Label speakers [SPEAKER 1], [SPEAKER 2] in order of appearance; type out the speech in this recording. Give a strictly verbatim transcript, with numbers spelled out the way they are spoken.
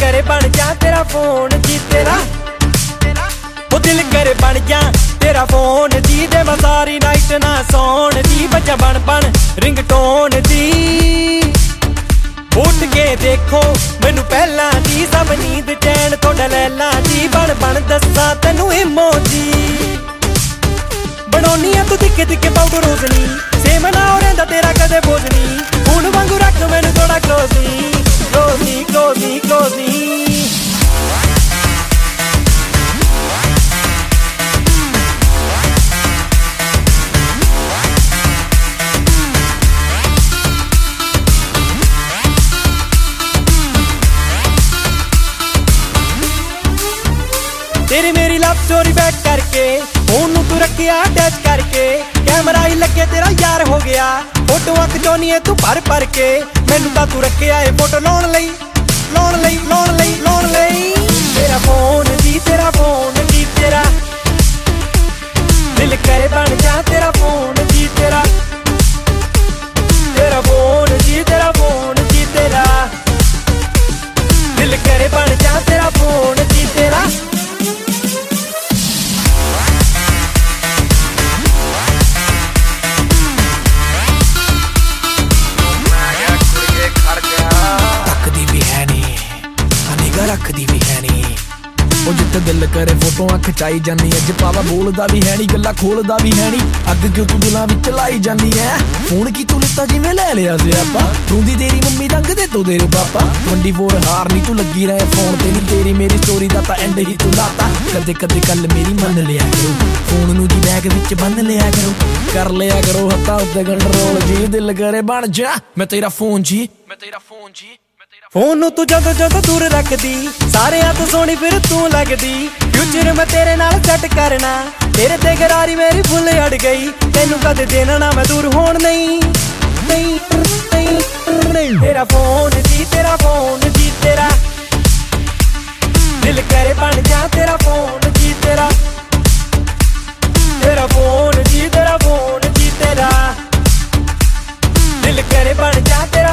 [SPEAKER 1] करे बन जा तेरा फोन जी तेरा, ओ दिल करे बन जा तेरा फोन जी दे मैं सारी नाइट ना सौन जी, बजा बन बन रिंगटोन जी। उठ के देखो मैनू पहला जी सब नींद चैन थोड़ा लैला जी, बन बन दसा तेनू इमोजी बनोनी आ तू दिखे दिखे पाउडर रोजनी, सेम ना हो रहा तेरा कदे बोझनी, खून वांगू रख मैनू थोड़ा क्लोजी क्लोजी क्लोजी क्लोजी। तेरी मेरी लव स्टोरी बैक करके फोन तू रखिया अटैच करके, कैमरा ही लगे तेरा यार हो गया, फोटो खिचौनी है तू भर भर के, मैनू तां तू रखिया है फोटो लाउण लई लाउण लई लाउण लई लाउण लई। तेरा फोन जी तेरा फोन जी तेरा, दिल करे बन जा तेरा फोन जी तेरा, तेरा फोन जी तेरा फोन जी तेरा, दिल करे बन जा तेरा फोन जी तेरा।
[SPEAKER 2] रखदी भी है नी ओ जिथे दिल करे फोटोआं खिचाई जानी, अज पावा बोलदा भी है नी गल्ला खोलदा भी है नी, अग क्यों तू दिलां विच लाई जानी है, फोन की तू लिता जिवें ले लिया सियापा, रोंदी तेरी मम्मी रंग दे तो तेरे पापा, ट्वेंटी फोर हार नी तू लगी रहे फोन ते नी, तेरी मेरी स्टोरी दा तां एंड ही तू लाता, कदे कदे गल मेरी मन लिया करो, फोन नू जी बैग विच बन लिया करो, कर लिया करो हत्थां उत्ते कंट्रोल जी, दिल करे बन जा मैं तेरा फोन जी मैं तेरा फोन जी।
[SPEAKER 1] फोन नू तू जदों जदों दूर रखदी सारेयां तो सोहनी फिर तू लगदी, फ्यूचर मैं तेरे नाल सेट करना, तेरे ते गरारी मेरी फुल अड़ गई, तेनू कदे देना ना मैं दूर होण नहीं नहीं नहीं। तेरा फोन जी तेरा फोन जी तेरा, दिल करे बन जा तेरा फोन जी तेरा, तेरा फोन जी तेरा फोन जी तेरा, दिल करे बन जा तेरा